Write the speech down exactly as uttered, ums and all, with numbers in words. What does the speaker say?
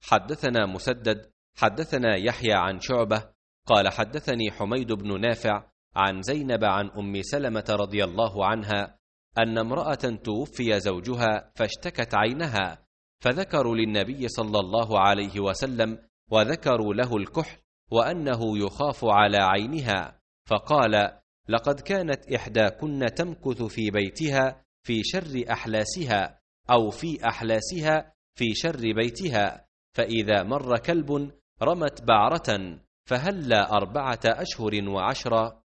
حدثنا مسدد حدثنا يحيى عن شعبة قال حدثني حميد بن نافع عن زينب عن أم سلمة رضي الله عنها أن امرأة توفي زوجها فاشتكت عينها، فذكروا للنبي صلى الله عليه وسلم وذكروا له الكحل وأنه يخاف على عينها، فقال: لقد كانت إحداكن تمكث في بيتها في شر أحلاسها، أو في أحلاسها في شر بيتها، فإذا مر كلب رمت بعرة، فهلا أربعة أشهر وعشرة